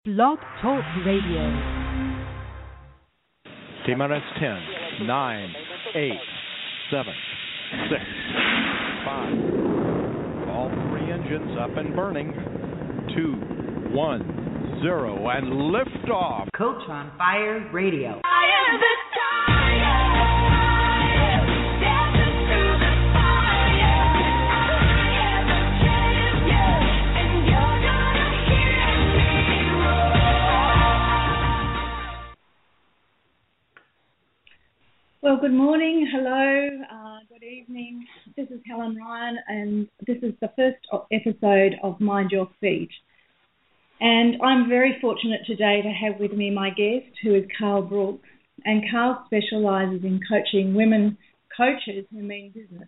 Blog Talk Radio. T-minus 10, 9, 8, 7, 6, 5. All three engines up and burning. 2, 1, 0, and liftoff. Coach on Fire Radio. Well, good morning, hello, good evening. This is Helen Ryan, and this is the first episode of Mind Your Feet. And I'm very fortunate today to have with me my guest, who is Carl Brooks. And Carl specialises in coaching women coaches who mean business.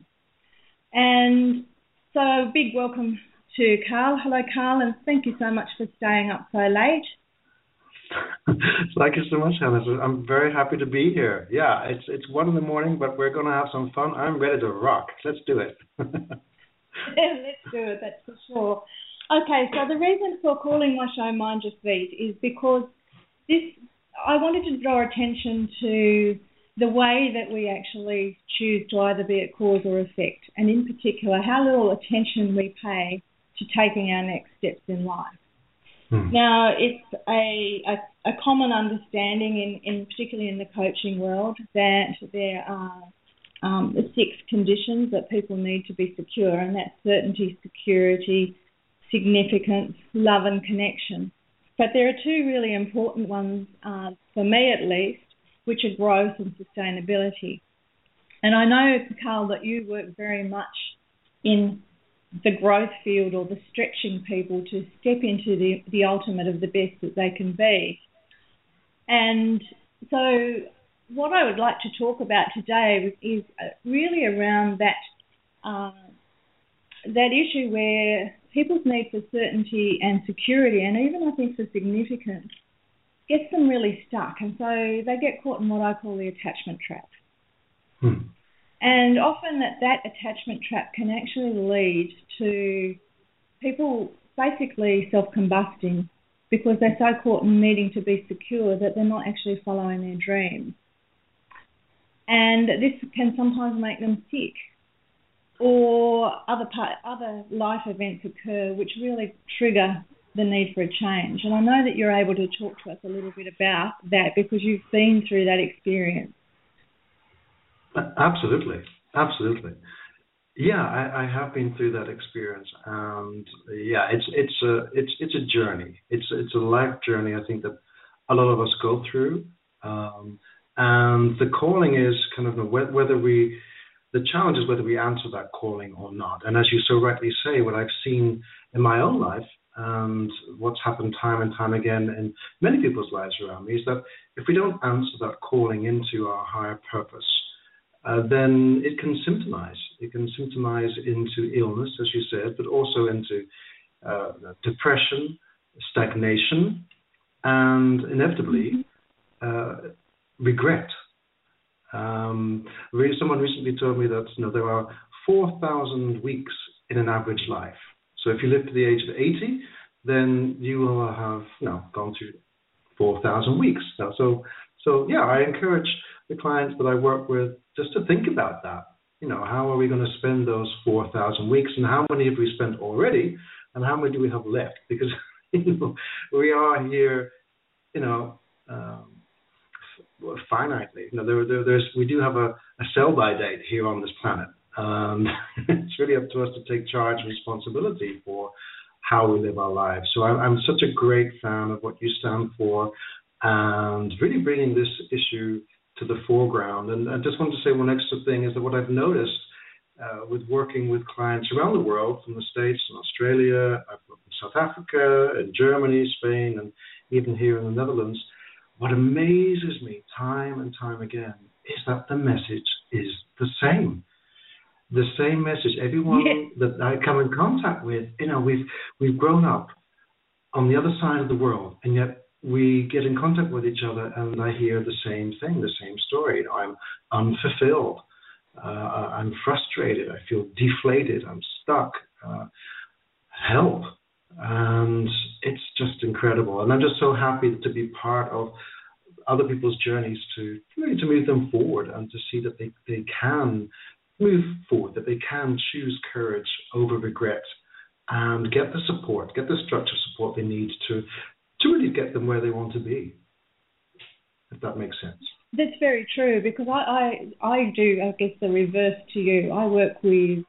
And so a big welcome to Carl. Hello, Carl, and thank you so much for staying up so late. Thank you so much, Helen. I'm very happy to be here. Yeah, it's 1 a.m, but we're going to have some fun. I'm ready to rock. Let's do it. Yeah, let's do it, that's for sure. Okay, so the reason for calling my show Mind Your Feet is because I wanted to draw attention to the way that we actually choose to either be a cause or effect, and in particular, how little attention we pay to taking our next steps in life. Now, it's a common understanding, particularly in the coaching world, that there are 6 conditions that people need to be secure, and that's certainty, security, significance, love and connection. But there are 2 really important ones, for me at least, which are growth and sustainability. And I know, Carl, that you work very much in the growth field, or the stretching people to step into the ultimate of the best that they can be. And so what I would like to talk about today is really around that issue where people's need for certainty and security, and even I think for significance, gets them really stuck. And so they get caught in what I call the attachment trap. And often that attachment trap can actually lead to people basically self-combusting because they're so caught in needing to be secure that they're not actually following their dreams. And this can sometimes make them sick, or other life events occur which really trigger the need for a change. And I know that you're able to talk to us a little bit about that because you've been through that experience. Absolutely. Yeah, I have been through that experience, and yeah, it's a journey. It's a life journey. I think that a lot of us go through, and the calling is kind of the challenge is whether we answer that calling or not. And as you so rightly say, what I've seen in my own life and what's happened time and time again in many people's lives around me is that if we don't answer that calling into our higher purpose, then it can symptomize. It can symptomize into illness, as you said, but also into depression, stagnation, and inevitably regret. Someone recently told me that there are 4,000 weeks in an average life. So if you live to the age of 80, then you will have gone through 4,000 weeks. So yeah, I encourage the clients that I work with just to think about that. How are we going to spend those 4,000 weeks, and how many have we spent already, and how many do we have left? Because we are here, finitely. We do have a sell-by date here on this planet. It's really up to us to take charge and responsibility for how we live our lives. So I'm such a great fan of what you stand for, and really bringing this issue to the foreground. And I just want to say one extra thing is that what I've noticed with working with clients around the world, from the States and Australia, I've worked in South Africa, in Germany, Spain, and even here in the Netherlands, what amazes me time and time again is that the message is the same. The same message. Everyone that I come in contact with, we've grown up on the other side of the world, and yet we get in contact with each other, and I hear the same thing, the same story. I'm unfulfilled. I'm frustrated. I feel deflated. I'm stuck. Help. And it's just incredible. And I'm just so happy to be part of other people's journeys to really to move them forward and to see that they can move forward, that they can choose courage over regret and get the support, get the structure support they need to really get them where they want to be, if that makes sense. That's very true, because I do, I guess, the reverse to you. I work with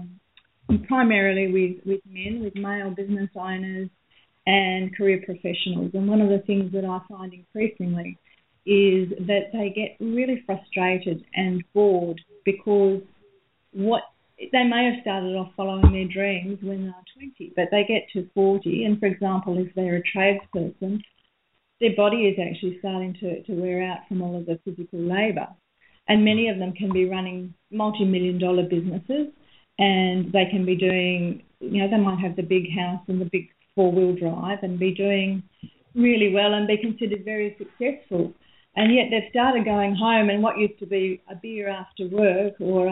primarily with men, with male business owners and career professionals. And one of the things that I find increasingly is that they get really frustrated and bored because they may have started off following their dreams when they were 20, but they get to 40, and for example, if they're a tradesperson, their body is actually starting to wear out from all of the physical labour. And many of them can be running multi-million-dollar businesses, and they can be doing, they might have the big house and the big four-wheel drive and be doing really well and be considered very successful. And yet they've started going home, and what used to be a beer after work or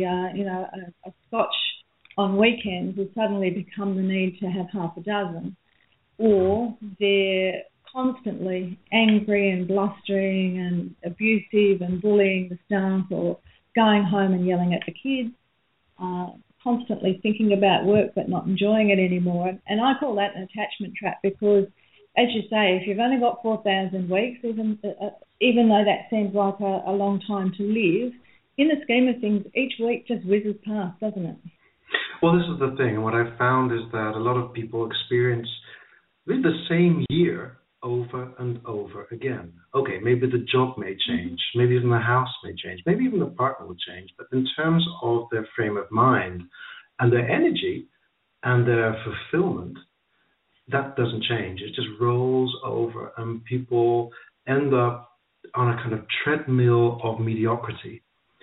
a scotch on weekends has suddenly become the need to have half a dozen. Or they're constantly angry and blustering and abusive and bullying the staff, or going home and yelling at the kids, constantly thinking about work but not enjoying it anymore. And I call that an attachment trap, because, as you say, if you've only got 4,000 weeks, even though that seems like a long time to live, in the scheme of things, each week just whizzes past, doesn't it? Well, this is the thing. What I've found is that a lot of people experience really the same year over and over again. Okay, maybe the job may change, maybe even the house may change, maybe even the partner will change, but in terms of their frame of mind and their energy and their fulfillment, that doesn't change. It just rolls over, and people end up on a kind of treadmill of mediocrity.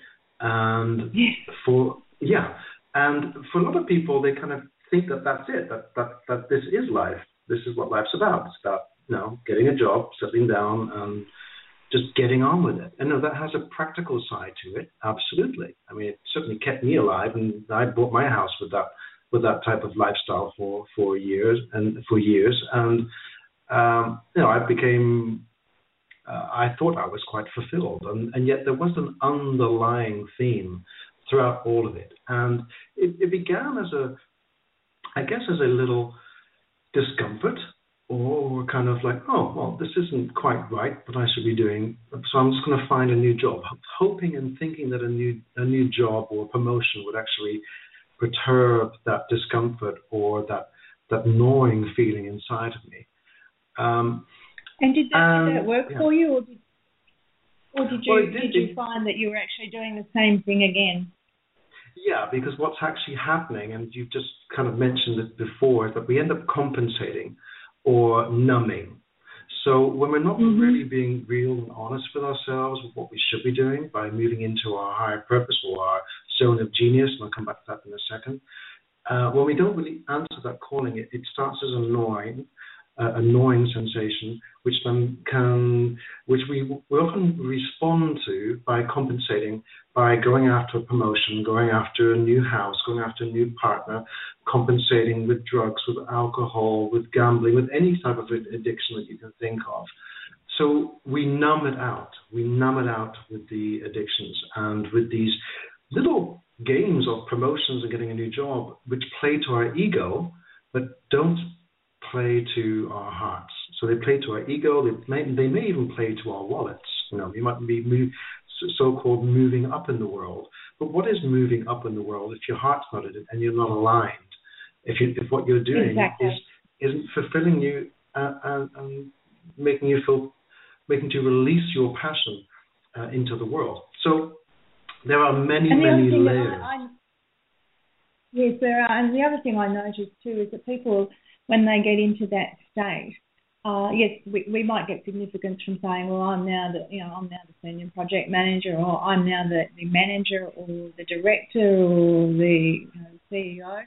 And for a lot of people, they kind of think that that's it, that this is life. This is what life's about. It's about, getting a job, settling down, and just getting on with it. And that has a practical side to it, absolutely. I mean, it certainly kept me alive, and I bought my house with that type of lifestyle for years. And I became, I thought I was quite fulfilled, and yet there was an underlying theme throughout all of it. And it began as a little discomfort, or kind of like, oh, well, this isn't quite right what I should be doing, so I'm just going to find a new job, hoping and thinking that a new job or promotion would actually perturb that discomfort or that gnawing feeling inside of me. And did that work for you, or did you find that you were actually doing the same thing again? Yeah, because what's actually happening, and you've just kind of mentioned it before, is that we end up compensating or numbing. So when we're not really being real and honest with ourselves with what we should be doing by moving into our higher purpose or our zone of genius, and I'll come back to that in a second, when we don't really answer that calling, it starts as annoying sensation, which we often respond to by compensating, by going after a promotion, going after a new house, going after a new partner, compensating with drugs, with alcohol, with gambling, with any type of addiction that you can think of. So we numb it out. We numb it out with the addictions and with these little games of promotions and getting a new job, which play to our ego, but don't play to our hearts. So they play to our ego. They may even play to our wallets. You might be so-called moving up in the world. But what is moving up in the world if your heart's not in it and you're not aligned? If what you're doing isn't fulfilling you and making you release your passion into the world. So there are many layers. Yes, there are. And the other thing I noticed too is that people, when they get into that state, yes, we might get significance from saying, well, I'm now the senior project manager, or I'm now the manager, or the director, or the CEO.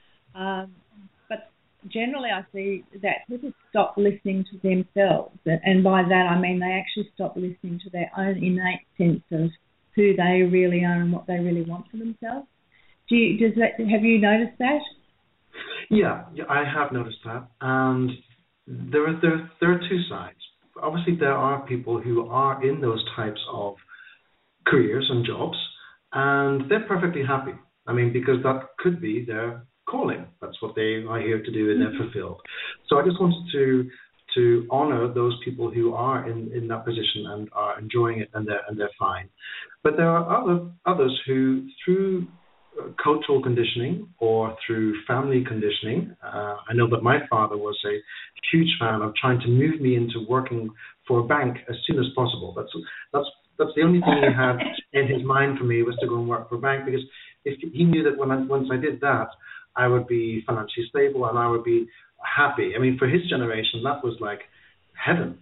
But generally, I see that people stop listening to themselves, and by that I mean they actually stop listening to their own innate sense of who they really are and what they really want for themselves. Have you noticed that? Yeah, I have noticed that, and there are two sides. Obviously, there are people who are in those types of careers and jobs, and they're perfectly happy. I mean, because that could be their calling. That's what they are here to do, and they're fulfilled. So I just wanted to honor those people who are in that position and are enjoying it, and they're fine. But there are others who, through cultural conditioning or through family conditioning, I know that my father was a huge fan of trying to move me into working for a bank as soon as possible. That's the only thing he had in his mind for me, was to go and work for a bank, because if he knew that once I did that, I would be financially stable and I would be happy. I mean, for his generation, that was like heaven.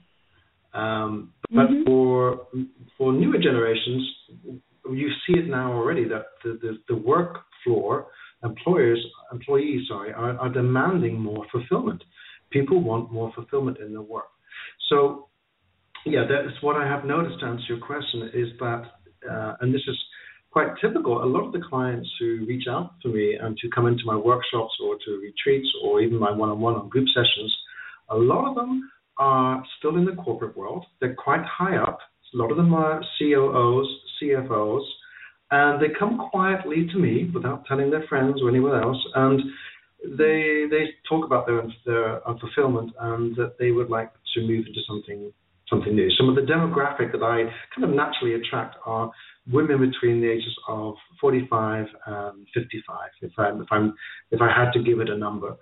But for newer generations, you see it now already, that the work floor, employees are demanding more fulfillment. People want more fulfillment in their work. So, yeah, that's what I have noticed, to answer your question, is that, and this is quite typical, a lot of the clients who reach out to me and to come into my workshops or to retreats or even my one-on-one on group sessions, a lot of them are still in the corporate world. They're quite high up. A lot of them are COOs, CFOs, and they come quietly to me without telling their friends or anyone else, and they talk about their fulfillment and that they would like to move into something new. Some of the demographic that I kind of naturally attract are women between the ages of 45 and 55, if I had to give it a number.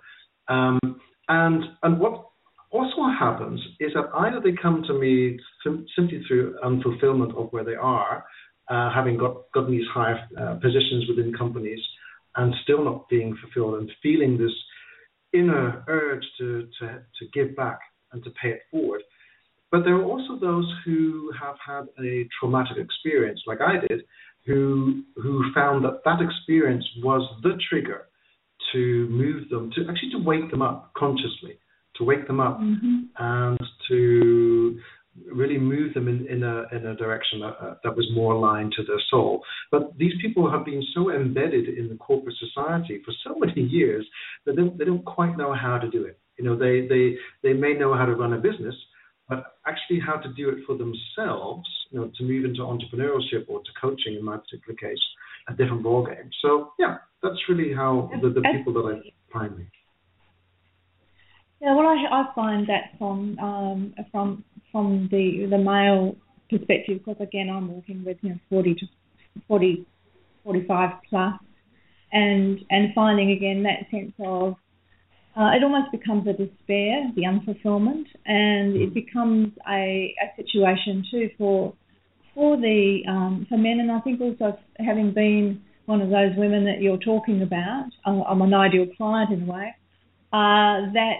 And what also happens is that either they come to me simply through unfulfillment of where they are, having gotten these higher positions within companies and still not being fulfilled and feeling this inner urge to give back and to pay it forward. But there are also those who have had a traumatic experience, like I did, who found that experience was the trigger to move them, to wake them up consciously, to wake them up and to really move them in a direction that was more aligned to their soul. But these people have been so embedded in the corporate society for so many years that they don't quite know how to do it. You know, they may know how to run a business, but actually how to do it for themselves, you know, to move into entrepreneurship or to coaching, in my particular case, a different ballgame. So, yeah, that's really how the people that I find me. Yeah, well, I find that from the male perspective, because again, I'm working with 40 to 45 plus, and finding again that sense of it almost becomes a despair, the unfulfillment, and it becomes a situation too for men. And I think also, having been one of those women that you're talking about, I'm an ideal client in a way, that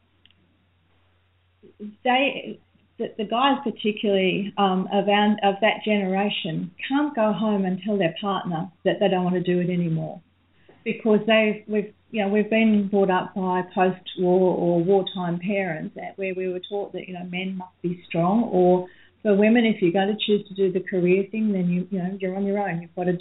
the guys particularly of that generation can't go home and tell their partner that they don't want to do it anymore, because we've been brought up by post-war or wartime parents where we were taught that men must be strong, or for women, if you're going to choose to do the career thing, then you're on your own. You've got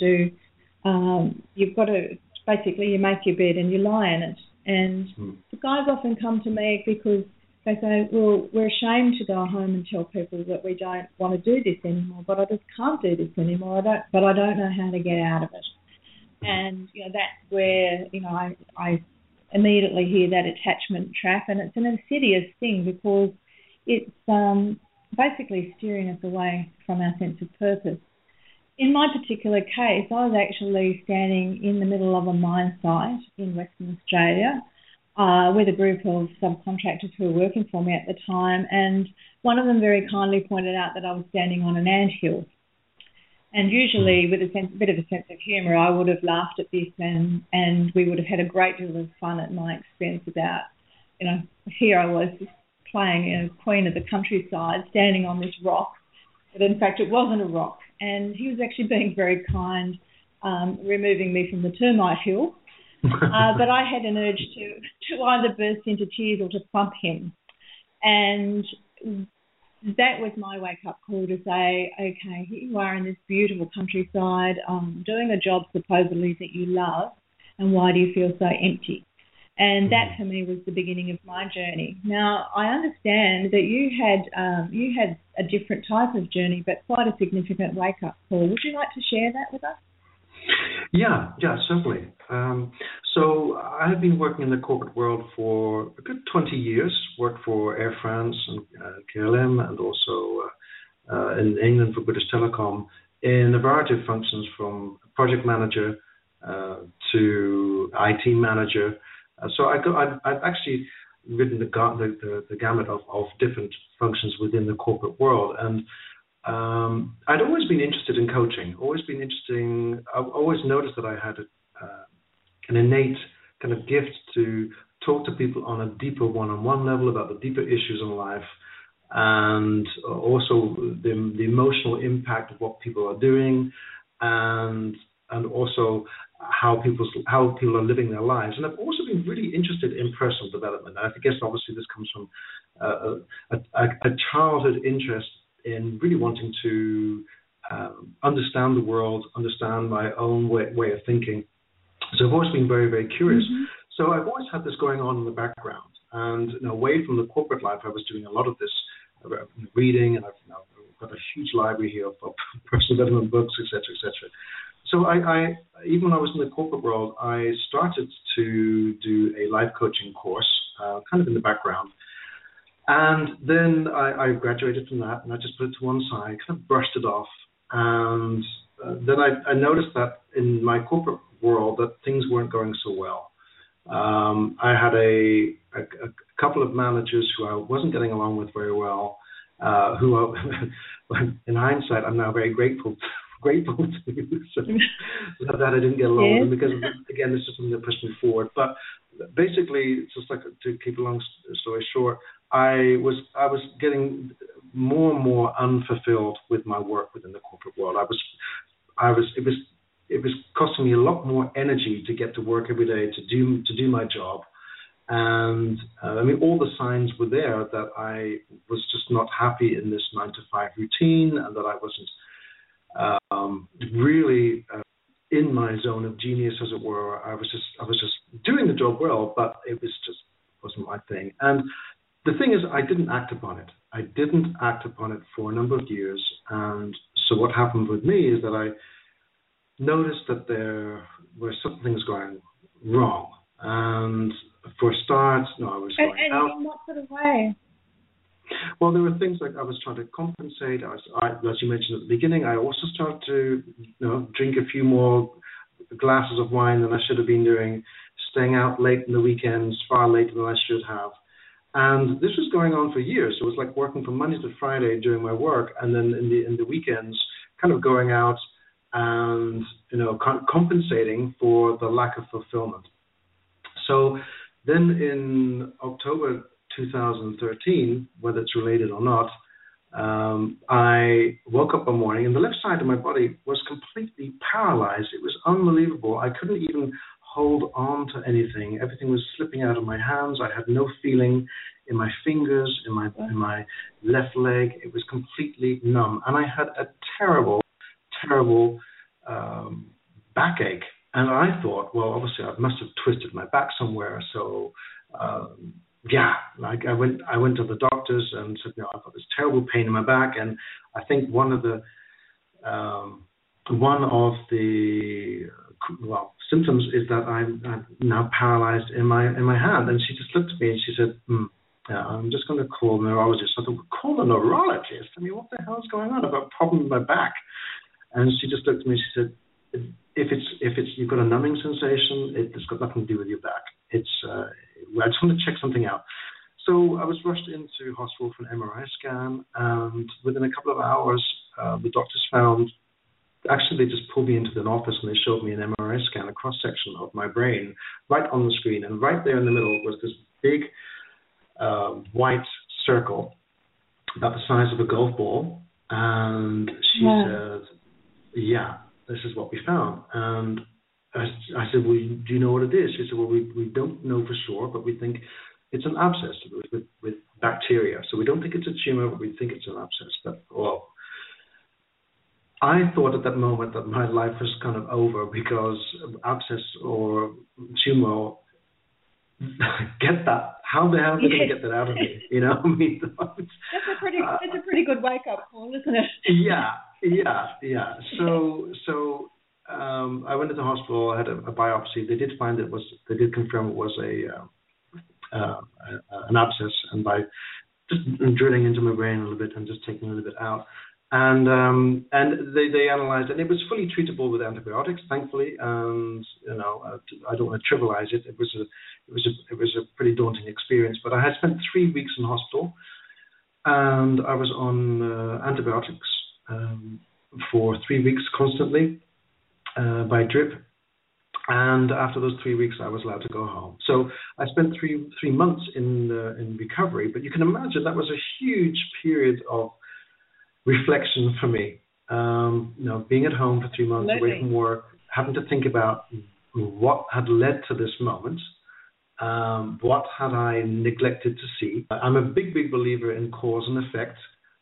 to basically, you make your bed and you lie in it. And the guys often come to me because they say, well, we're ashamed to go home and tell people that we don't want to do this anymore, but I just can't do this anymore. I don't know how to get out of it. And that's where I immediately hear that attachment trap, and it's an insidious thing because it's basically steering us away from our sense of purpose. In my particular case, I was actually standing in the middle of a mine site in Western Australia with a group of subcontractors who were working for me at the time, and one of them very kindly pointed out that I was standing on an anthill. And usually, with a bit of a sense of humour, I would have laughed at this, and we would have had a great deal of fun at my expense about, here I was just playing queen of the countryside, standing on this rock, but in fact it wasn't a rock. And he was actually being very kind, removing me from the termite hill. But I had an urge to either burst into tears or to thump him. And that was my wake-up call to say, okay, here you are in this beautiful countryside, doing a job supposedly that you love, and why do you feel so empty? And that for me was the beginning of my journey. Now, I understand that you had a different type of journey, but quite a significant wake-up call. Would you like to share that with us? Yeah, certainly. So I have been working in the corporate world for a good 20 years, worked for Air France and KLM, and also in England for British Telecom, in a variety of functions, from project manager to IT manager. So I've actually ridden the gamut of different functions within the corporate world, and I'd always been interested in coaching. I've always noticed that I had an innate kind of gift to talk to people on a deeper one-on-one level about the deeper issues in life, and also the emotional impact of what people are doing, and also how people are living their lives. And I've also been really interested in personal development. I guess obviously this comes from a childhood interest in really wanting to understand the world, understand my own way of thinking. So I've always been very, very curious. Mm-hmm. So I've always had this going on in the background. And away from the corporate life, I was doing a lot of this reading, and I've got a huge library here of personal development books, etc., etc. So I even when I was in the corporate world, I started to do a life coaching course, kind of in the background. And then I graduated from that, and I just put it to one side, kind of brushed it off. And then I noticed that in my corporate world that things weren't going so well. I had a couple of managers who I wasn't getting along with very well, who in hindsight, I'm now very grateful to so that I didn't get along with them, because again, this is something that pushed me forward. But basically, just like to keep a long story short, I was getting more and more unfulfilled with my work within the corporate world. It was costing me a lot more energy to get to work every day to do my job. And all the signs were there that I was just not happy in this 9-to-5 routine, and that I wasn't really in my zone of genius, as it were. I was just doing the job well, but it wasn't my thing. And the thing is, I didn't act upon it. I didn't act upon it for a number of years. And so what happened with me is that I noticed that there were some things going wrong. And for a start, I was going out. And in what sort of way? Well, there were things like I was trying to compensate. As you mentioned at the beginning, I also started to drink a few more glasses of wine than I should have been doing, staying out late in the weekends, far later than I should have. And this was going on for years. So it was like working from Monday to Friday doing my work, and then in the weekends kind of going out and compensating for the lack of fulfillment. So then in October 2013, whether it's related or not, I woke up one morning and the left side of my body was completely paralyzed. It was unbelievable. I couldn't even hold on to anything. Everything was slipping out of my hands. I had no feeling in my fingers, in my left leg. It was completely numb. And I had a terrible backache. And I thought, well, obviously I must have twisted my back somewhere. So I went to the doctors and said, I've got this terrible pain in my back, and I think one of the symptoms is that I'm now paralyzed in my hand. And she just looked at me and she said, I'm just going to call a neurologist. I thought, call a neurologist? What the hell is going on? I've got a problem with my back. And she just looked at me and she said, if it's you've got a numbing sensation, it's got nothing to do with your back. I just want to check something out. So I was rushed into hospital for an MRI scan, and within a couple of hours, the doctors found. Actually, they just pulled me into an office and they showed me an MRI scan, a cross section of my brain, right on the screen, and right there in the middle was this big white circle about the size of a golf ball. And she said, "Yeah, this is what we found." And I said, "Well, do you know what it is?" She said, "Well, we don't know for sure, but we think it's an abscess with bacteria. So we don't think it's a tumor, but we think it's an abscess." I thought at that moment that my life was kind of over, because abscess or tumor get that. How the hell are they going to get that out of me? You know, I mean, that's a pretty good wake up call, isn't it? Yeah. So I went to the hospital. I had a biopsy. They did find they did confirm it was an abscess, and by just drilling into my brain a little bit and just taking a little bit out. And they analyzed, and it was fully treatable with antibiotics, thankfully. And you know, I don't want to trivialize it. It was a pretty daunting experience. But I had spent 3 weeks in hospital, and I was on antibiotics for 3 weeks constantly by drip. And after those 3 weeks, I was allowed to go home. So I spent three months in recovery. But you can imagine that was a huge period of reflection for me. You know, being at home for 3 months, away from work, having to think about what had led to this moment, what had I neglected to see. I'm a big believer in cause and effect.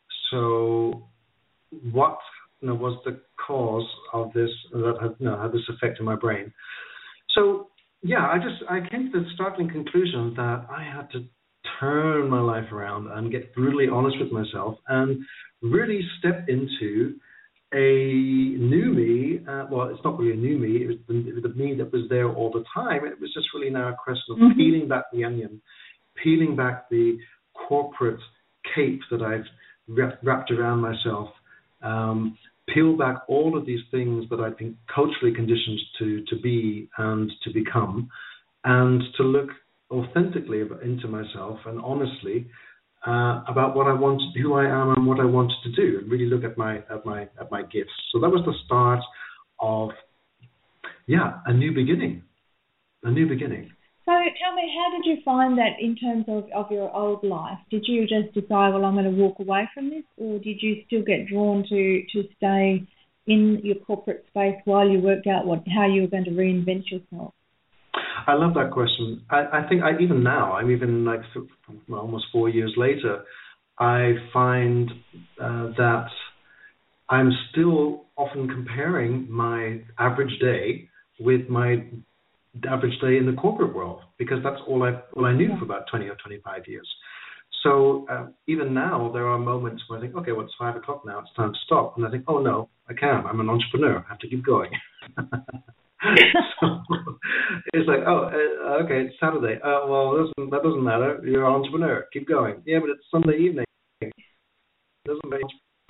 So what was the cause of this that had this effect in my brain? So yeah, I came to the startling conclusion that I had to turn my life around and get brutally honest with myself and really step into a new me. Well, it's not really a new me. It was the me that was there all the time. It was just really now a question of peeling back the onion, peeling back the corporate cape that I've wrapped around myself, peel back all of these things that I've been culturally conditioned to be and to become, and to look authentically into myself and honestly about what I wanted, who I am, and what I wanted to do, and really look at my gifts. So that was the start of a new beginning. So tell me, how did you find that in terms of your old life? Did you just decide, well, I'm going to walk away from this, or did you still get drawn to stay in your corporate space while you worked out how you were going to reinvent yourself? I love that question. I think even now, I'm even like almost 4 years later, I find that I'm still often comparing my average day with my average day in the corporate world, because that's all I knew for about 20 or 25 years. So even now, there are moments where I think, okay, well, it's 5 o'clock now, it's time to stop. And I think, oh no, I can't. I'm an entrepreneur. I have to keep going. So it's like, okay, it's Saturday. Well, that doesn't matter. You're an entrepreneur. Keep going. Yeah, but it's Sunday evening. It doesn't make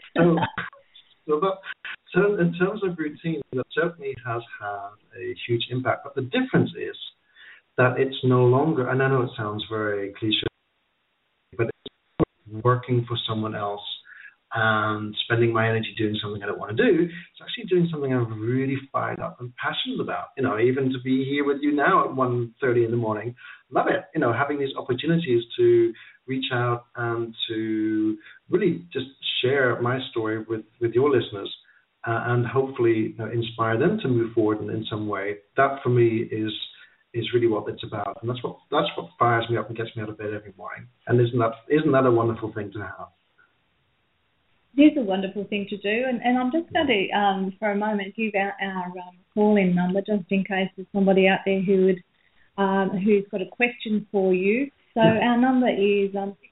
So in terms of routine, that certainly has had a huge impact. But the difference is that it's no longer, and I know it sounds very cliche, but it's working for someone else and spending my energy doing something I don't want to do. It's actually doing something I'm really fired up and passionate about. You know, even to be here with you now at 1:30 in the morning, love it. You know, having these opportunities to reach out and to really just share my story with your listeners, and hopefully inspire them to move forward in some way. That for me is really what it's about, and that's what fires me up and gets me out of bed every morning. And isn't that a wonderful thing to have? It is a wonderful thing to do, and I'm just going to, for a moment, give out our call-in number just in case there's somebody out there who's got a question for you. So our number is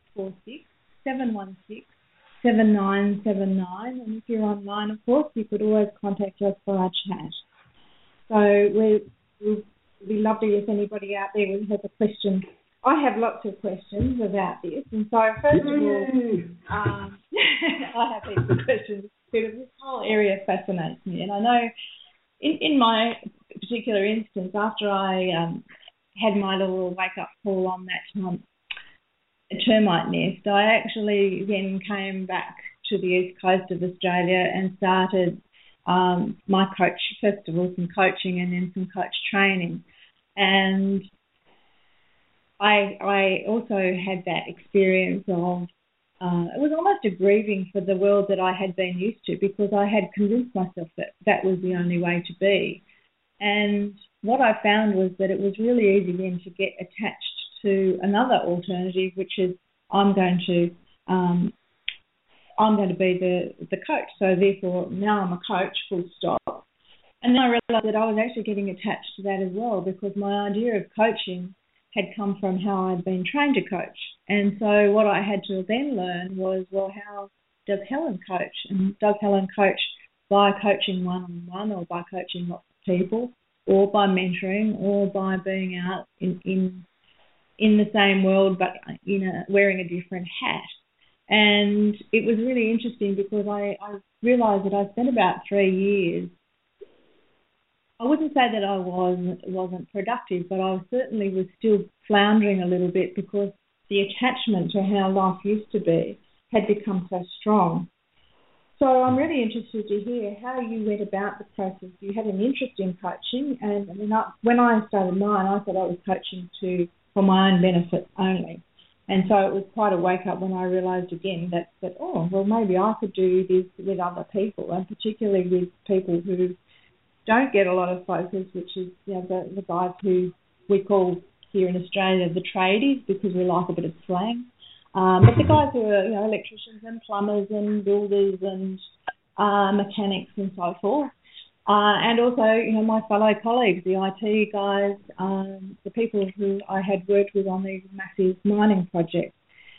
646-716-7979, and if you're online, of course, you could always contact us for our chat. So it would be lovely if anybody out there has a question. I have lots of questions about this, and so first of all, I have heaps of questions. This whole area fascinates me, and I know in my particular instance, after I had my little wake-up call on that termite nest, I actually then came back to the east coast of Australia and started my coach, first of all, some coaching and then some coach training. And I also had that experience of, it was almost a grieving for the world that I had been used to, because I had convinced myself that was the only way to be. And what I found was that it was really easy then to get attached to another alternative, which is I'm going to be the coach. So therefore, now I'm a coach, full stop. And then I realised that I was actually getting attached to that as well, because my idea of coaching had come from how I'd been trained to coach. And so what I had to then learn was, well, how does Helen coach? And does Helen coach by coaching one-on-one, or by coaching lots of people, or by mentoring, or by being out in the same world but wearing a different hat? And it was really interesting because I realised that I spent about 3 years. I wouldn't say that I wasn't productive, but I certainly was still floundering a little bit because the attachment to how life used to be had become so strong. So I'm really interested to hear how you went about the process. You had an interest in coaching, and when I started mine, I thought I was coaching for my own benefit only. And so it was quite a wake-up when I realised again that, maybe I could do this with other people, and particularly with people who don't get a lot of focus, which is the guys who we call here in Australia the tradies, because we like a bit of slang. But the guys who are electricians and plumbers and builders and mechanics and so forth. And also, my fellow colleagues, the IT guys, the people who I had worked with on these massive mining projects,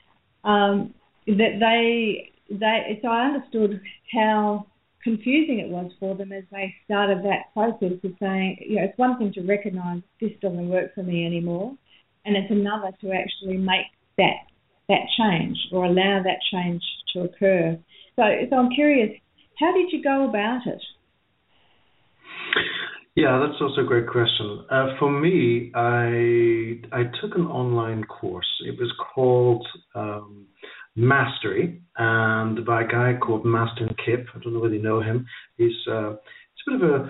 so I understood how confusing it was for them as they started that process of saying, it's one thing to recognise this doesn't work for me anymore, and it's another to actually make that change or allow that change to occur. So I'm curious, how did you go about it? Yeah, that's also a great question. For me, I took an online course. It was called Mastery, and by a guy called Mastin Kipp. I don't know whether you know him. He's a bit of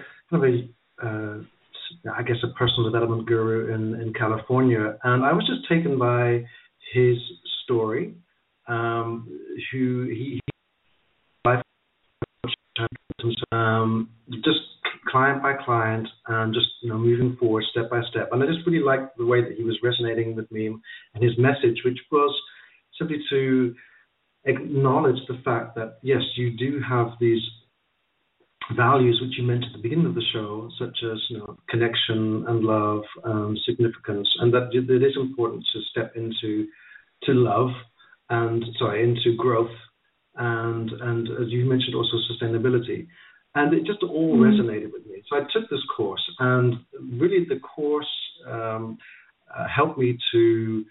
I guess a personal development guru in California, and I was just taken by his story. Who he just client by client, and just moving forward step by step. And I just really liked the way that he was resonating with me and his message, which was simply to acknowledge the fact that yes, you do have these values which you mentioned at the beginning of the show, such as connection and love, significance, and that it is important to step into love into growth, and as you mentioned also sustainability. And it just all resonated with me. So I took this course, and really the course helped me to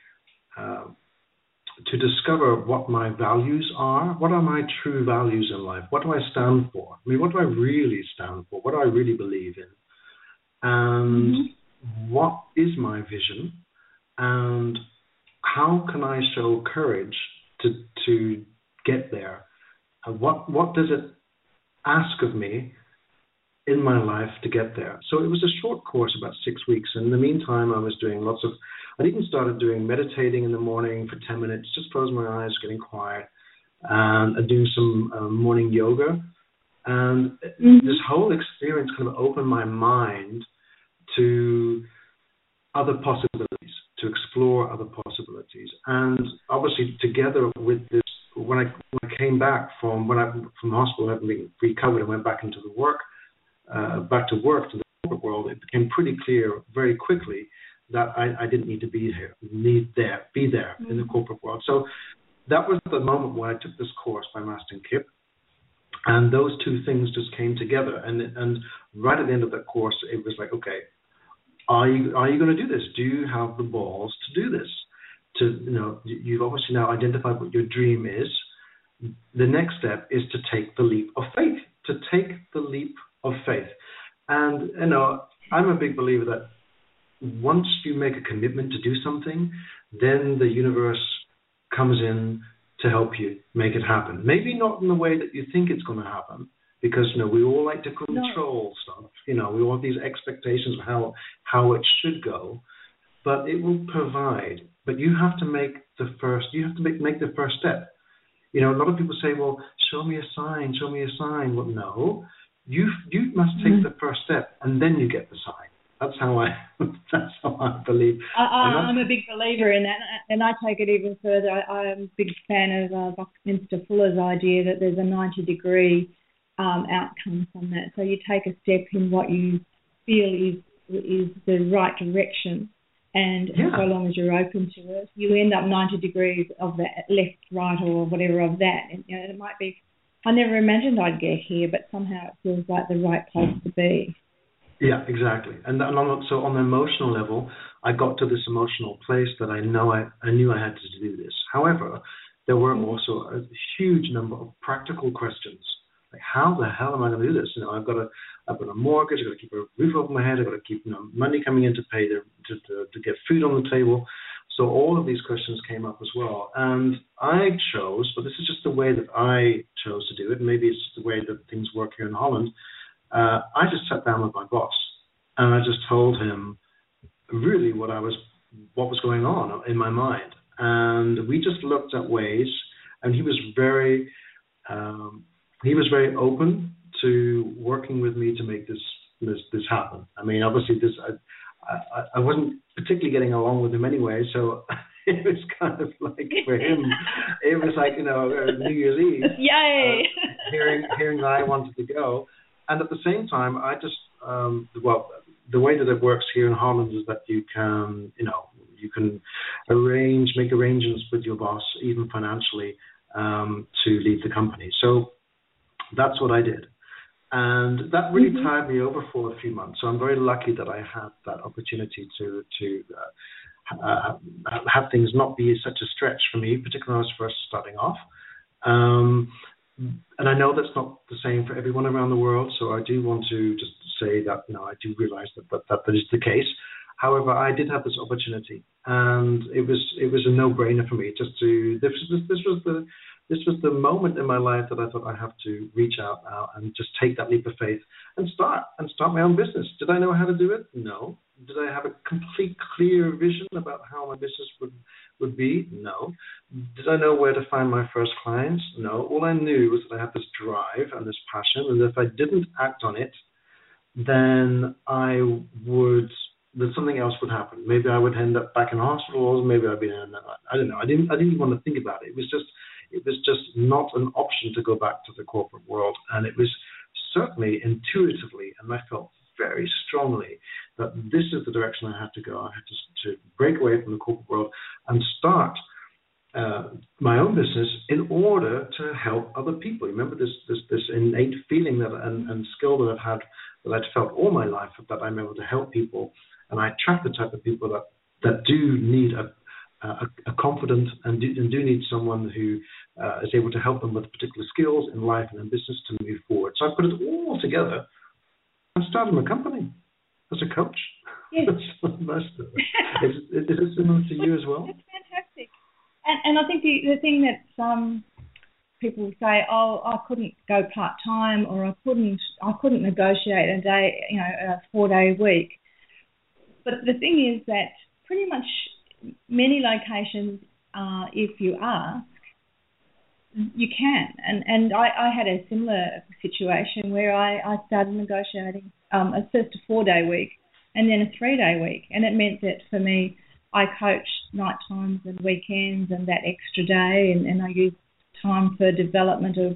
discover what my values are. What are my true values in life? What do I stand for? I mean, what do I really stand for? What do I really believe in? And what is my vision? And how can I show courage to get there? What does it ask of me in my life to get there? So it was a short course, about 6 weeks. And in the meantime, I was doing I even started doing meditating in the morning for 10 minutes, just close my eyes, getting quiet, and doing some morning yoga. And this whole experience kind of opened my mind to other possibilities, to explore other possibilities. And obviously together with this, when I came back from hospital, having recovered and went back into the work to the corporate world, it became pretty clear very quickly that I didn't need to be there in the corporate world. So that was the moment when I took this course by Mastin Kipp, and those two things just came together. And right at the end of that course, it was like, okay, are you going to do this? Do you have the balls to do this? You've obviously now identified what your dream is. The next step is to take the leap of faith. And I'm a big believer that once you make a commitment to do something, then the universe comes in to help you make it happen. Maybe not in the way that you think it's going to happen, because we all like to control stuff. We all have these expectations of how it should go, but it will provide. But you have to make the first. You have to make the first step. A lot of people say, "Well, show me a sign. Show me a sign." Well, no, you must take the first step, and then you get the sign. That's how I believe. I'm a big believer in that, and I take it even further. I'm a big fan of Buckminster Fuller's idea that there's a 90-degree outcome from that. So you take a step in what you feel is the right direction, And so long as you're open to it, you end up 90 degrees of that left, right, or whatever of that. And it might be, I never imagined I'd get here, but somehow it feels like the right place to be. Yeah, exactly. And so on the emotional level, I got to this emotional place that I knew I had to do this. However, there were also a huge number of practical questions. Like, how the hell am I going to do this? I've got a mortgage. I've got to keep a roof over my head. I've got to keep money coming in to pay to get food on the table. So all of these questions came up as well. And I chose, but this is just the way that I chose to do it. Maybe it's the way that things work here in Holland. I just sat down with my boss and I just told him really what was going on in my mind. And we just looked at ways, and he was very open to working with me to make this happen. I mean, obviously, I wasn't particularly getting along with him anyway, so it was kind of like, for him, it was like, New Year's Eve. Yay! Hearing that I wanted to go, and at the same time, I just the way that it works here in Holland is that you can make arrangements with your boss, even financially, to leave the company. So that's what I did. And that really tied me over for a few months. So I'm very lucky that I had that opportunity to have things not be such a stretch for me, particularly when I was first starting off. And I know that's not the same for everyone around the world. So I do want to just say that, I do realize that is the case. However, I did have this opportunity, and it was a no-brainer for me. This was the moment in my life that I thought I have to reach out now and just take that leap of faith and start my own business. Did I know how to do it? No. Did I have a complete clear vision about how my business would be? No. Did I know where to find my first clients? No. All I knew was that I had this drive and this passion, and if I didn't act on it, then something else would happen. Maybe I would end up back in hospital, or maybe I'd be in. I don't know. I didn't even want to think about it. It was just not an option to go back to the corporate world, and it was certainly intuitively, and I felt very strongly that this is the direction I had to go. I had to break away from the corporate world and start my own business in order to help other people. Remember this innate feeling and skill that I'd felt all my life, that I'm able to help people, and I attract the type of people that do need a confident and do need someone who is able to help them with particular skills in life and in business to move forward. So I put it all together and started my company as a coach. Yes. Is it similar to you as well? It's fantastic. And I think the thing that some people say, I couldn't go part-time, or I couldn't negotiate a day, a 4-day week. But the thing is that pretty much many locations, if you ask, you can. And I had a similar situation where I started negotiating first a 4-day week and then a 3-day week. And it meant that for me, I coached night times and weekends and that extra day, and I used time for development of,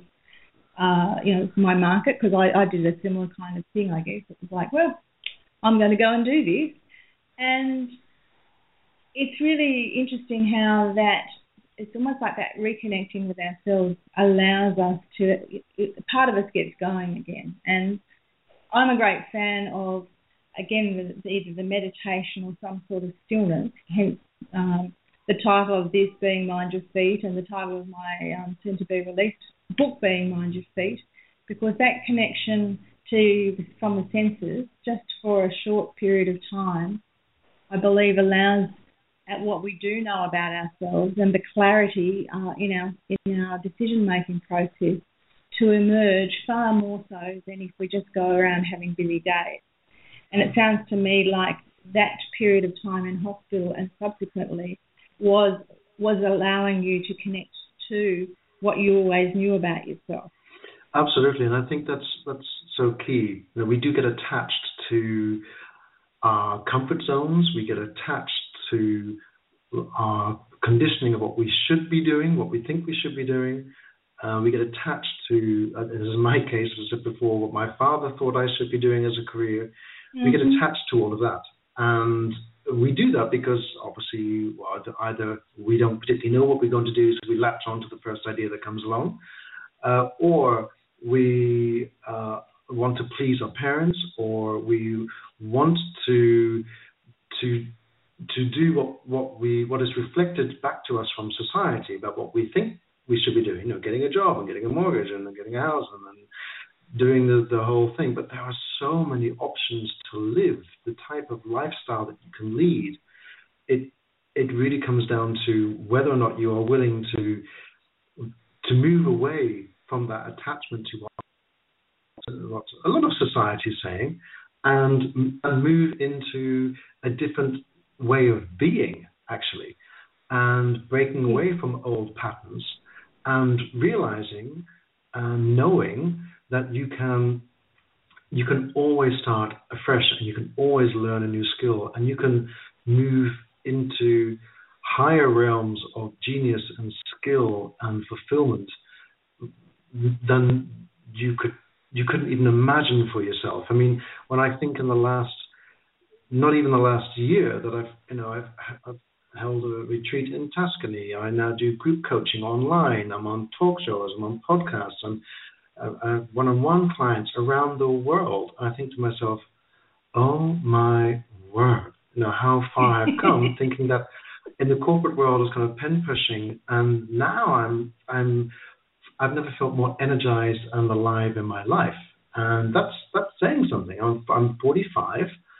my market, because I did a similar kind of thing, I guess. It was like, well, I'm going to go and do this. And it's really interesting how it's almost like that reconnecting with ourselves allows us to, part of us gets going again. And I'm a great fan of, again, either the meditation or some sort of stillness, hence the title of this being Mind Your Feet, and the title of my soon-to-be-released book being Mind Your Feet, because that connection from the senses, just for a short period of time, I believe allows at what we do know about ourselves and the clarity in our decision-making process to emerge far more so than if we just go around having busy days. And it sounds to me like that period of time in hospital and subsequently was allowing you to connect to what you always knew about yourself. Absolutely, and I think that's so key. We do get attached to our comfort zones. We get attached to our conditioning of what we should be doing, what we think we should be doing. We get attached to, as in my case, as I said before, what my father thought I should be doing as a career. We get attached to all of that. And we do that because obviously either we don't particularly know what we're going to do, so we latch onto the first idea that comes along, or we want to please our parents, or we want to do what is reflected back to us from society about what we think we should be doing, getting a job and getting a mortgage and then getting a house and then doing the whole thing. But there are so many options to live the type of lifestyle that you can lead. It really comes down to whether or not you are willing to move away from that attachment to what a lot of society is saying, and move into a different way of being, actually, and breaking away from old patterns and realizing and knowing that you can always start afresh, and you can always learn a new skill, and you can move into higher realms of genius and skill and fulfillment than you couldn't even imagine for yourself. I mean, when I think in not even the last year that I've held a retreat in Tuscany. I now do group coaching online. I'm on talk shows. I'm on podcasts. I have one-on-one clients around the world. I think to myself, oh my word, how far I've come. Thinking that in the corporate world I was kind of pen pushing, and now I've never felt more energized and alive in my life, and that's saying something. I'm 45,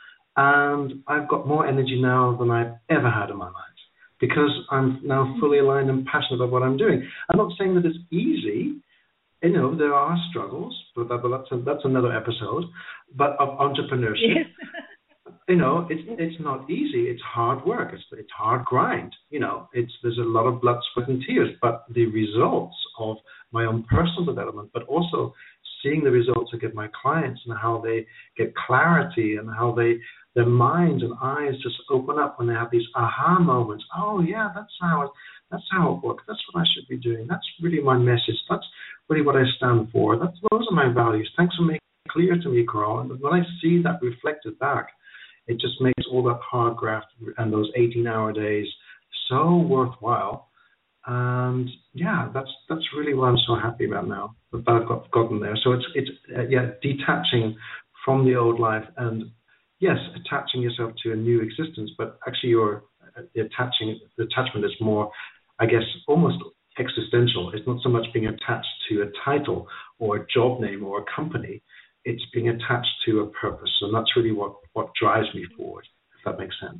and I've got more energy now than I've ever had in my life because I'm now fully aligned and passionate about what I'm doing. I'm not saying that it's easy. There are struggles, but that's another episode. But of entrepreneurship, yes. It's not easy. It's hard work. It's hard grind. There's a lot of blood, sweat, and tears. But the results of my own personal development, but also seeing the results I give my clients and how they get clarity and how their minds and eyes just open up when they have these aha moments. Oh yeah, that's how it works. That's what I should be doing. That's really my message. That's really what I stand for. Those are my values. Thanks for making it clear to me, Carol. And when I see that reflected back, it just makes all that hard graft and those 18-hour days so worthwhile. And yeah, that's really what I'm so happy about now that I've gotten there. So it's detaching from the old life and yes, attaching yourself to a new existence. But actually, the attachment is more, I guess, almost existential. It's not so much being attached to a title or a job name or a company. It's being attached to a purpose, and that's really what drives me forward, if that makes sense.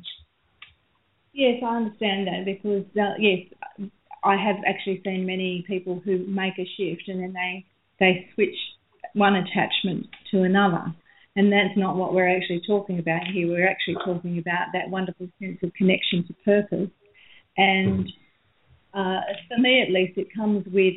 Yes, I understand that because, yes, I have actually seen many people who make a shift and then they switch one attachment to another. And that's not what we're actually talking about here. We're actually talking about that wonderful sense of connection to purpose. And for me, at least, it comes with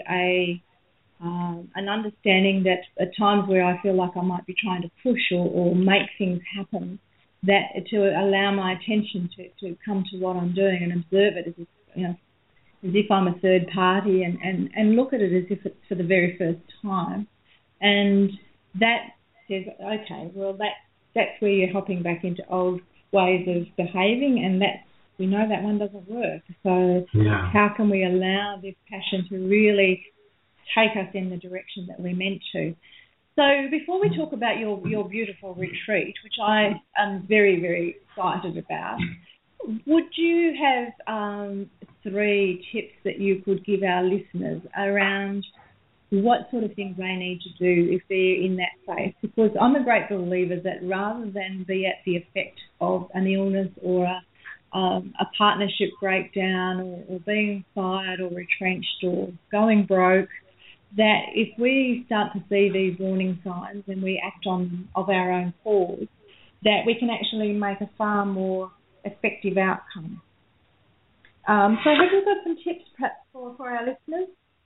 an understanding that at times where I feel like I might be trying to push or make things happen, that to allow my attention to come to what I'm doing and observe it as if I'm a third party and look at it as if it's for the very first time. And that says, okay, well, that's where you're hopping back into old ways of behaving, and we know that one doesn't work. So How can we allow this passion to really take us in the direction that we're meant to? So before we talk about your beautiful retreat, which I am very, very excited about, would you have 3 tips that you could give our listeners around what sort of things they need to do if they're in that phase? Because I'm a great believer that rather than be at the effect of an illness or a partnership breakdown or being fired or retrenched or going broke, that if we start to see these warning signs and we act on them of our own cause, that we can actually make a far more effective outcome. So have you got some tips perhaps for our listeners?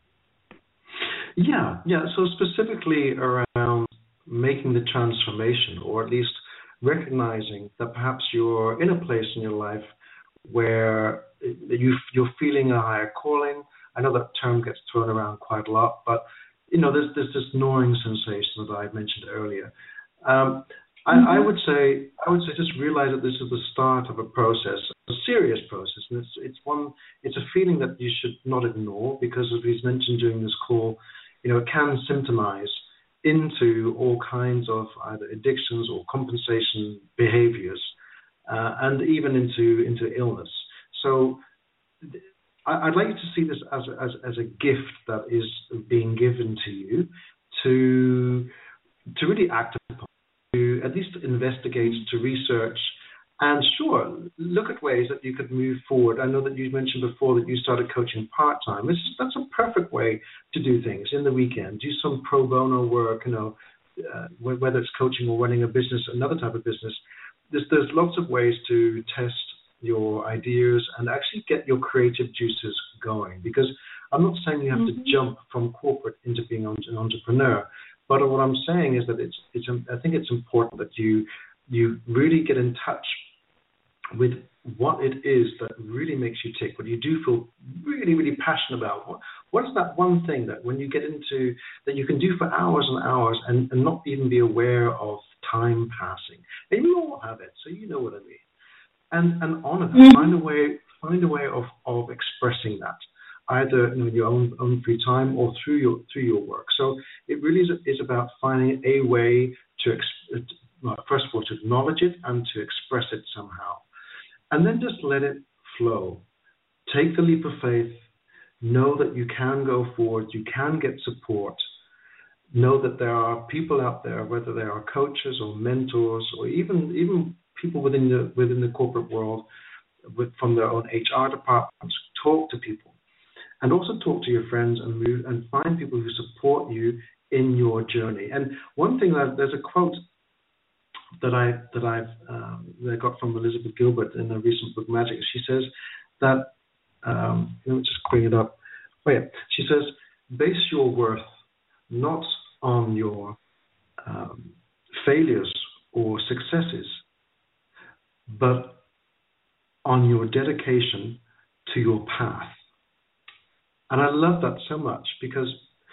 Yeah. So specifically around making the transformation, or at least recognizing that perhaps you're in a place in your life where you're feeling a higher calling. I know that term gets thrown around quite a lot, but there's this gnawing sensation that I mentioned earlier. I would say just realize that this is the start of a process, a serious process, and it's a feeling that you should not ignore, because as we've mentioned during this call, it can symptomize into all kinds of either addictions or compensation behaviors, and even into illness. So I'd like you to see this as a gift that is being given to you to really act upon, to at least investigate, to research, and sure, look at ways that you could move forward. I know that you mentioned before that you started coaching part-time. That's a perfect way to do things in the weekend. Do some pro bono work, whether it's coaching or running a business, another type of business. There's lots of ways to test your ideas and actually get your creative juices going, because I'm not saying you have to jump from corporate into being an entrepreneur, but what I'm saying is that I think it's important that you really get in touch with what it is that really makes you tick, what you do feel really, really passionate about. What is that one thing that when you get into, that you can do for hours and hours and not even be aware of time passing? And we all have it, so you know what I mean. And honor that. Find a way of expressing that, either in your own free time or through your work. So it really is about finding a way to first of all to acknowledge it and to express it somehow, and then just let it flow. Take the leap of faith. Know that you can go forward. You can get support. Know that there are people out there, whether they are coaches or mentors or even people within the corporate world, from their own HR departments. Talk to people, and also talk to your friends and find people who support you in your journey. And one thing, there's a quote that I got from Elizabeth Gilbert in a recent book, Magic. She says that, let me just bring it up. Oh yeah, she says, base your worth not on your failures or successes, but on your dedication to your path. And I love that so much, because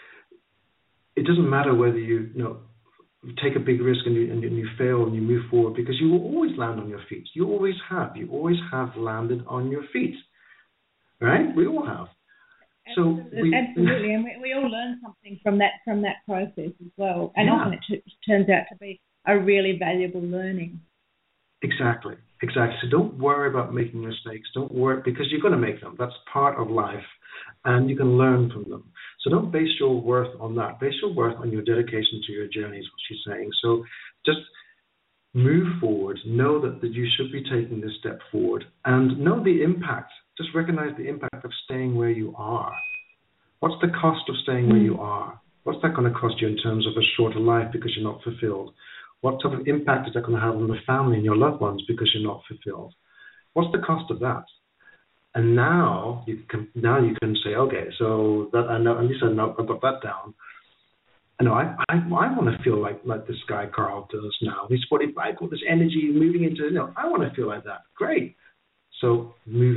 it doesn't matter whether you take a big risk and you fail and you move forward, because you will always land on your feet. You always have landed on your feet, right? We all have. Absolutely, and we all learn something from that process as well. And often it turns out to be a really valuable learning. Exactly. So don't worry about making mistakes. Don't worry, because you're going to make them. That's part of life, and you can learn from them. So don't base your worth on that. Base your worth on your dedication to your journey, is what she's saying. So just move forward. Know that you should be taking this step forward, and know the impact. Just recognize the impact of staying where you are. What's the cost of staying where you are? What's that going to cost you in terms of a shorter life because you're not fulfilled? What type of impact is that going to have on the family and your loved ones because you're not fulfilled? What's the cost of that? And now you can say, okay, so that I know, at least I got that down. I want to feel like this guy Carl does now. He's 45, with this energy moving into. I want to feel like that. Great. So move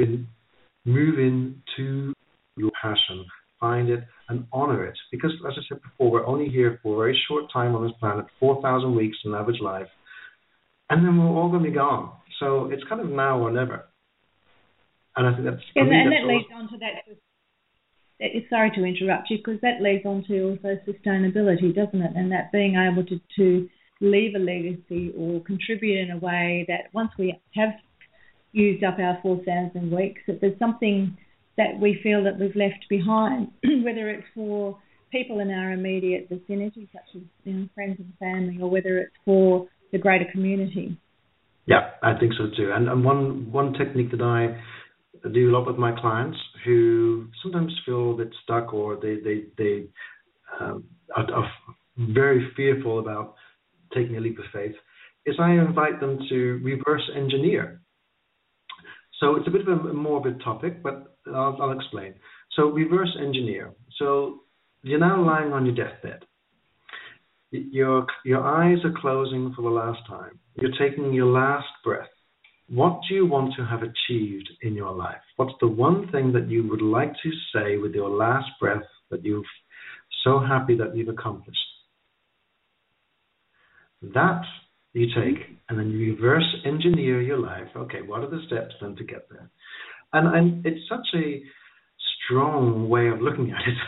into your passion. Find it and honor it, because as I said before, we're only here for a very short time on this planet, 4,000 weeks in average life, and then we're all going to be gone. So it's kind of now or never. And I think that's that leads on to that. Sorry to interrupt you, because that leads on to also sustainability, doesn't it? And that being able to leave a legacy or contribute in a way that once we have used up our 4,000 weeks, that there's something that we feel that we've left behind, whether it's for people in our immediate vicinity, such as friends and family, or whether it's for the greater community. Yeah, I think so too. And one technique that I do a lot with my clients who sometimes feel a bit stuck, or they are very fearful about taking a leap of faith, is I invite them to reverse engineer. So it's a bit of more of a topic, but I'll explain. So reverse engineer. So you're now lying on your deathbed. Your eyes are closing for the last time. You're taking your last breath. What do you want to have achieved in your life? What's the one thing that you would like to say with your last breath that you're so happy that you've accomplished? That you take, and then you reverse engineer your life. Okay, what are the steps then to get there? And it's such a strong way of looking at it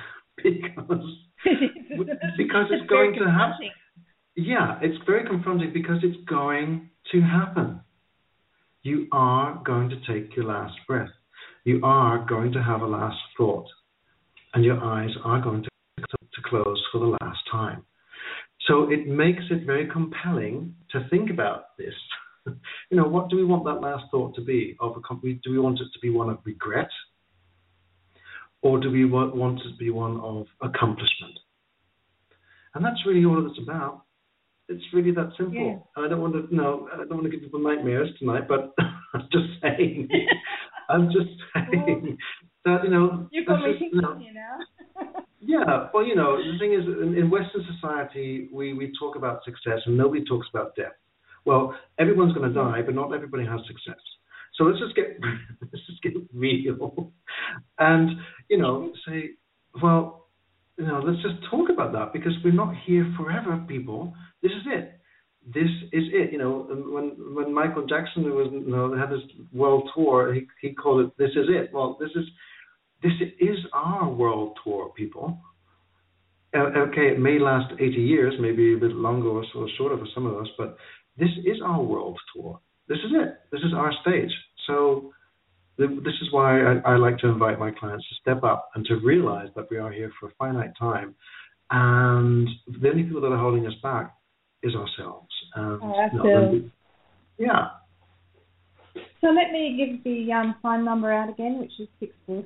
because it's going to happen. Yeah, it's very confronting because it's going to happen. You are going to take your last breath. You are going to have a last thought, and your eyes are going to close for the last time. So it makes it very compelling to think about this. What do we want that last thought to be? Do we want it to be one of regret? Or do we want it to be one of accomplishment? And that's really all it's about. It's really that simple. Yeah. I don't want to give people nightmares tonight, but I'm just saying that, You've got me thinking here now. Yeah, well, the thing is, in Western society, we talk about success and nobody talks about death. Well, everyone's going to die, but not everybody has success. So let's just get real, and say, well, let's just talk about that because we're not here forever, people. This is it. This is it. When Michael Jackson had this world tour, he called it "This Is It." Well, this is our world tour, people. Okay, it may last 80 years, maybe a bit longer or so shorter for some of us, but this is our world tour. This is it. This is our stage. So this is why I like to invite my clients to step up and to realize that we are here for a finite time. And the only people that are holding us back is ourselves. Yeah. So let me give the phone number out again, which is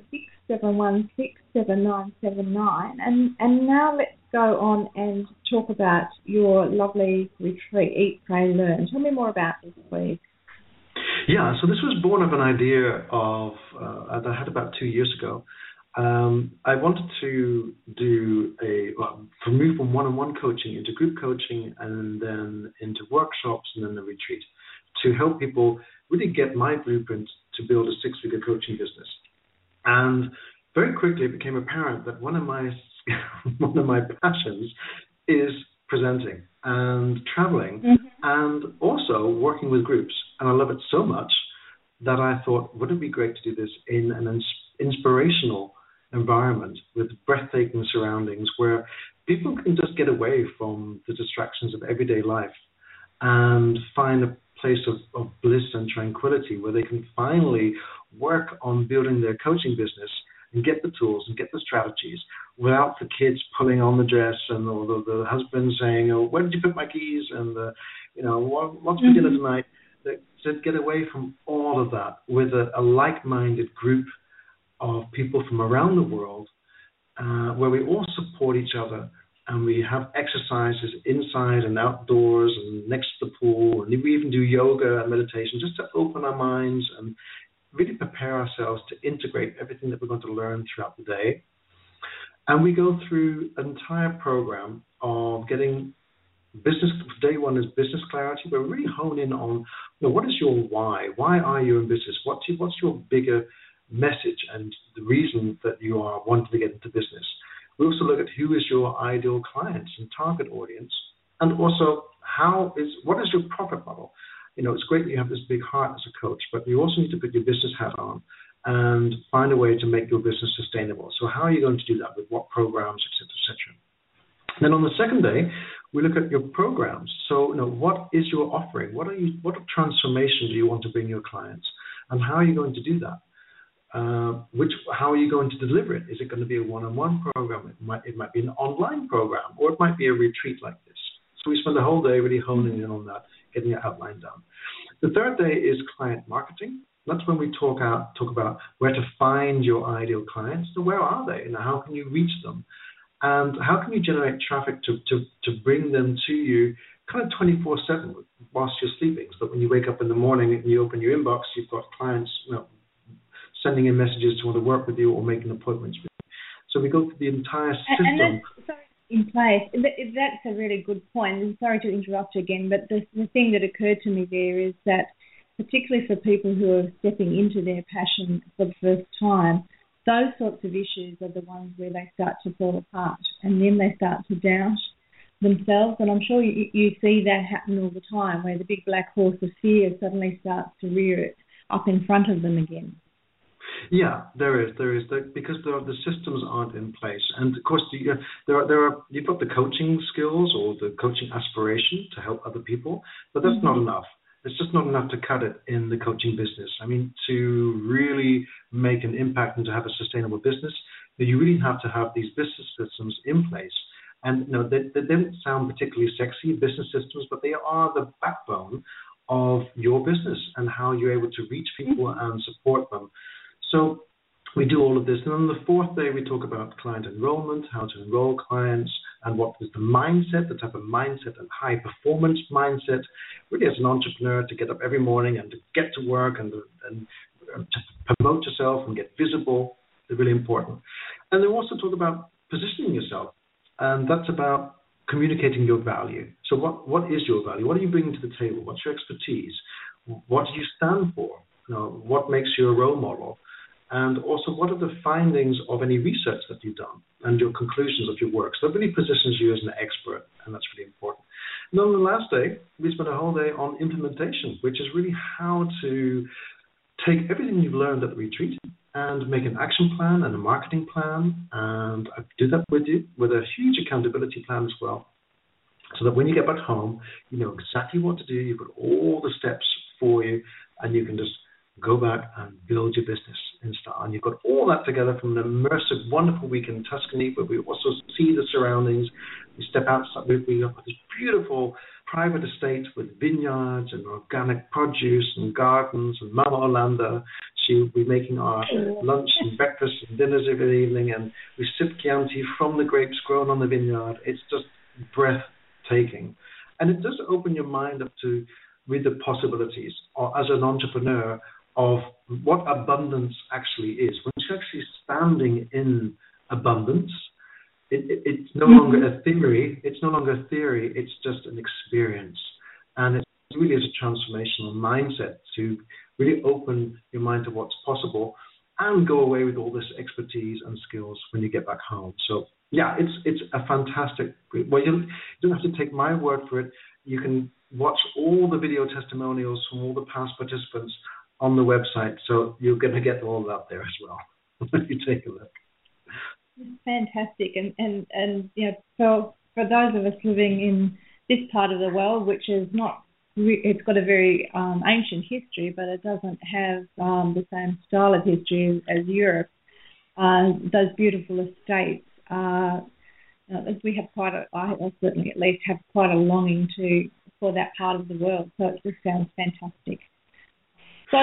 646-716-7979. And now let's go on and talk about your lovely retreat, Eat, Pray, Learn. Tell me more about this, please. Yeah, so this was born of an idea that I had about 2 years ago. I wanted to move from one-on-one coaching into group coaching and then into workshops and then the retreat to help people really get my blueprint to build a six-figure coaching business. And very quickly it became apparent that one of my passions is presenting and traveling and also working with groups. And I love it so much that I thought, wouldn't it be great to do this in an inspirational environment with breathtaking surroundings where people can just get away from the distractions of everyday life and find a place of bliss and tranquility where they can finally work on building their coaching business and get the tools and get the strategies without the kids pulling on the dress and or the husband saying, "Oh, where did you put my keys?" and what's for dinner tonight? To get away from all of that with a like-minded group of people from around the world where we all support each other and we have exercises inside and outdoors and next to the pool, and we even do yoga and meditation just to open our minds and really prepare ourselves to integrate everything that we're going to learn throughout the day. And we go through an entire program of getting business. Day one is business clarity, where we really hone in on what is your why? Why are you in business? What's your bigger message and the reason that you are wanting to get into business? We also look at who is your ideal clients and target audience, and also what is your profit model? It's great that you have this big heart as a coach, but you also need to put your business hat on and find a way to make your business sustainable. So how are you going to do that? With what programs, et cetera, et cetera. Then on the second day, we look at your programs. So, what is your offering? What transformation do you want to bring your clients? And how are you going to do that? How are you going to deliver it? Is it going to be a one-on-one program? It might be an online program, or it might be a retreat like this. So we spend the whole day really honing in on that, getting it outlined down. The third day is client marketing. That's when we talk about where to find your ideal clients. So where are they? How can you reach them? And how can you generate traffic to bring them to you kind of 24/7 whilst you're sleeping? So that when you wake up in the morning and you open your inbox, you've got clients sending in messages to want to work with you or making appointments with you. So we go through the entire system. And that's in place. That's a really good point. I'm sorry to interrupt you again, but the thing that occurred to me there is that particularly for people who are stepping into their passion for the first time, those sorts of issues are the ones where they start to fall apart, and then they start to doubt themselves. And I'm sure you see that happen all the time, where the big black horse of fear suddenly starts to rear it up in front of them again. Yeah, there is because the systems aren't in place, and of course you've got the coaching skills or the coaching aspiration to help other people, but that's not enough. It's just not enough to cut it in the coaching business. I mean, to really make an impact and to have a sustainable business, you really have to have these business systems in place. And they don't sound particularly sexy, business systems, but they are the backbone of your business and how you're able to reach people and support them. So we do all of this. And on the fourth day, we talk about client enrollment, how to enroll clients, and what is the mindset, the type of mindset and high performance mindset, really as an entrepreneur, to get up every morning and to get to work and to promote yourself and get visible. They're really important. And they also talk about positioning yourself. And that's about communicating your value. So what is your value? What are you bringing to the table? What's your expertise? What do you stand for? What makes you a role model? And also, what are the findings of any research that you've done and your conclusions of your work? So it really positions you as an expert, and that's really important. And on the last day, we spent a whole day on implementation, which is really how to take everything you've learned at the retreat and make an action plan and a marketing plan. And I do that with you with a huge accountability plan as well, so that when you get back home, you know exactly what to do. You've got all the steps for you, and you can just go back and build your business in style. And you've got all that together from an immersive, wonderful week in Tuscany, where we also see the surroundings. We step outside. We have this beautiful private estate with vineyards and organic produce and gardens. And Mama Orlando, she will be making our lunch and breakfast and dinners every evening. And we sip Chianti from the grapes grown on the vineyard. It's just breathtaking. And it does open your mind up to read the possibilities, or as an entrepreneur, of what abundance actually is. When you're actually standing in abundance, it's no longer a theory. It's no longer a theory. It's just an experience, and it really is a transformational mindset to really open your mind to what's possible and go away with all this expertise and skills when you get back home. So yeah, it's a fantastic. Well, you don't have to take my word for it. You can watch all the video testimonials from all the past participants on the website, so you're going to get all that there as well. If you take a look. Fantastic, and you know, for those of us living in this part of the world, which is not, it's got a very ancient history, but it doesn't have the same style of history as Europe. Those beautiful estates. We have I certainly at least have quite a longing for that part of the world. So it just sounds fantastic. So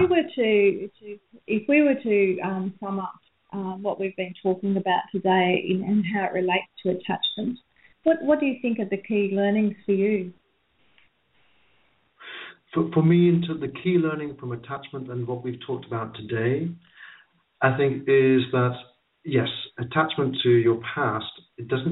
if we were to sum up what we've been talking about today and how it relates to attachment, what do you think are the key learnings for you? For me, into the key learning from attachment and what we've talked about today, I think is that yes, attachment to your past, it isn't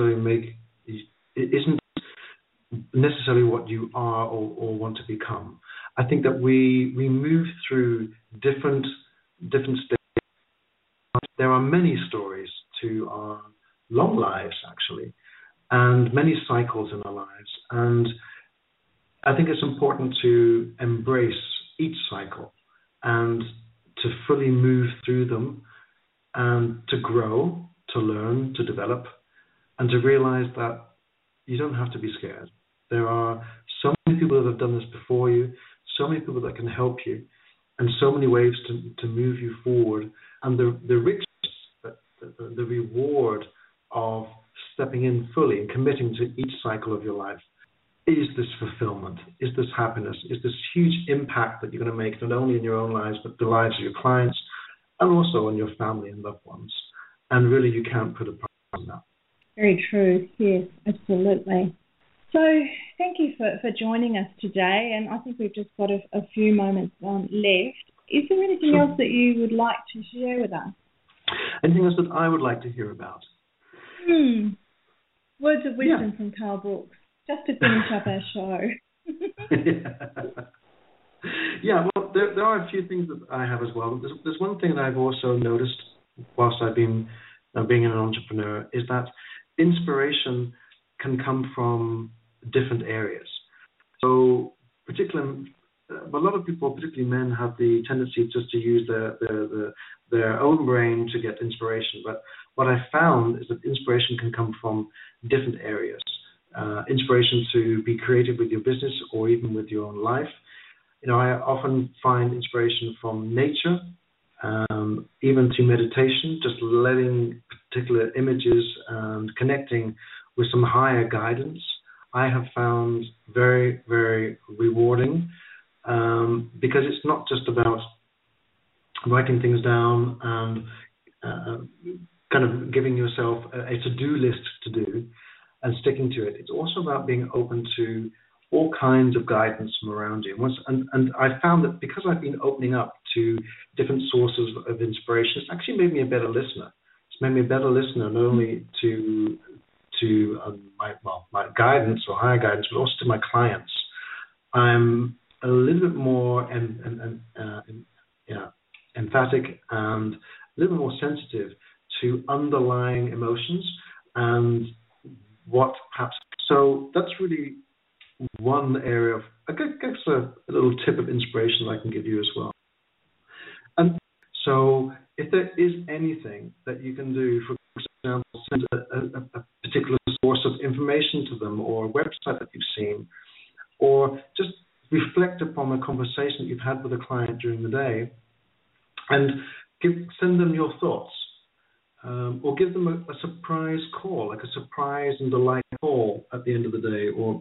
necessarily what you are or want to become. I think that we move through different stages. There are many stories to our long lives, actually, and many cycles in our lives. And I think it's important to embrace each cycle and to fully move through them and to grow, to learn, to develop, and to realize that you don't have to be scared. There are so many people that have done this before you, so many people that can help you, and so many ways to move you forward. And the richness, the reward of stepping in fully and committing to each cycle of your life is this fulfillment, is this happiness, is this huge impact that you're going to make not only in your own lives, but the lives of your clients and also on your family and loved ones. And really, you can't put a price on that. Very true. Yes, absolutely. So thank you for joining us today, and I think we've just got a few moments left. Is there anything else that you would like to share with us? Anything else that I would like to hear about? Words of wisdom from Carl Brooks, just to finish up our show. Yeah, well, there are a few things that I have as well. There's one thing that I've also noticed whilst I've been being an entrepreneur is that inspiration can come from different areas. So, particularly, a lot of people, particularly men, have the tendency just to use their own brain to get inspiration. But what I found is that inspiration can come from different areas. Inspiration to be creative with your business or even with your own life. I often find inspiration from nature, even to meditation, just letting particular images and connecting with some higher guidance. I have found very, very rewarding because it's not just about writing things down and kind of giving yourself a to-do list to do and sticking to it. It's also about being open to all kinds of guidance from around you. And I found that because I've been opening up to different sources of inspiration, it's actually made me a better listener. It's made me a better listener not only to my guidance or higher guidance, but also to my clients. I'm a little bit more emphatic and a little bit more sensitive to underlying emotions and what perhaps. So that's really one area of, I guess, a little tip of inspiration I can give you as well. And so if there is anything that you can do, for example, send a particular source of information to them or a website that you've seen, or just reflect upon a conversation that you've had with a client during the day and send them your thoughts. Or give them a surprise call, like a surprise and delight call at the end of the day or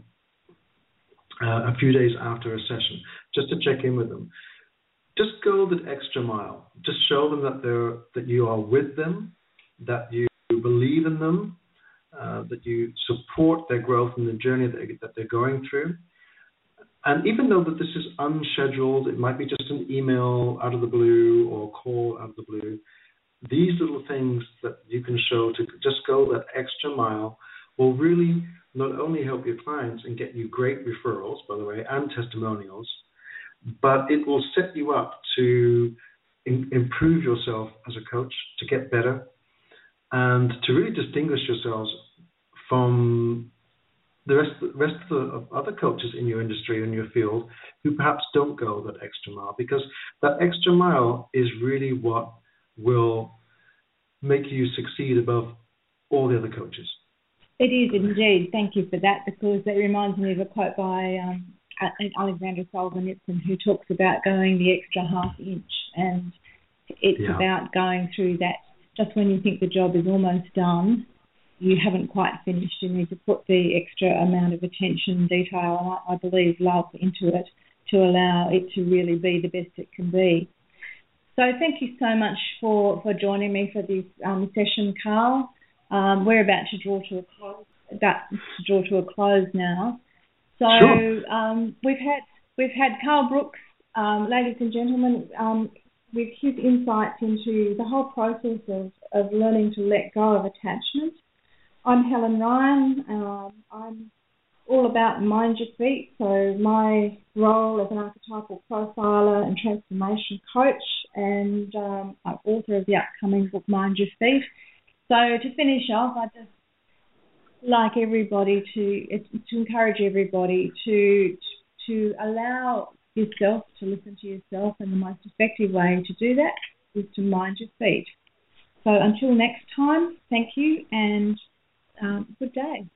a few days after a session, just to check in with them. Just go the extra mile. Just show them that you are with them, that you believe in them, that you support their growth and the journey that they're going through. And even though that this is unscheduled, it might be just an email out of the blue or a call out of the blue, these little things that you can show to just go that extra mile will really not only help your clients and get you great referrals, by the way, and testimonials, but it will set you up to improve yourself as a coach, to get better, and to really distinguish yourselves from the rest of other coaches in your industry, in your field, who perhaps don't go that extra mile, because that extra mile is really what will make you succeed above all the other coaches. It is indeed. Thank you for that, because that reminds me of a quote by Alexander Solzhenitsyn, who talks about going the extra half inch, and it's about going through that. Just when you think the job is almost done, you haven't quite finished. You need to put the extra amount of attention, detail, and I believe love into it to allow it to really be the best it can be. So thank you so much for joining me for this session, Carl. We're about to draw to a close now. So sure. We've had Carl Brooks, ladies and gentlemen, with his insights into the whole process of learning to let go of attachment. I'm Helen Ryan. I'm all about Mind Your Feet. So my role as an archetypal profiler and transformation coach, and I'm author of the upcoming book Mind Your Feet. So to finish off, I just like everybody to encourage everybody to allow yourself to listen to yourself, and the most effective way to do that is to mind your feet. So until next time, thank you and good day.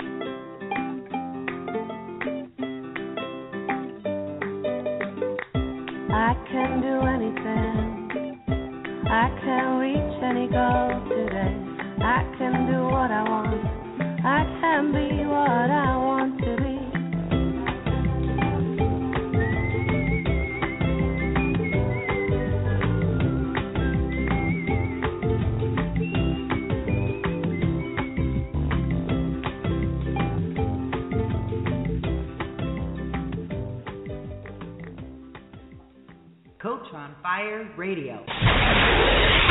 I can do anything. I can reach any goal today. I can do what I want. I can be what I want to be. Coach on Fire Radio.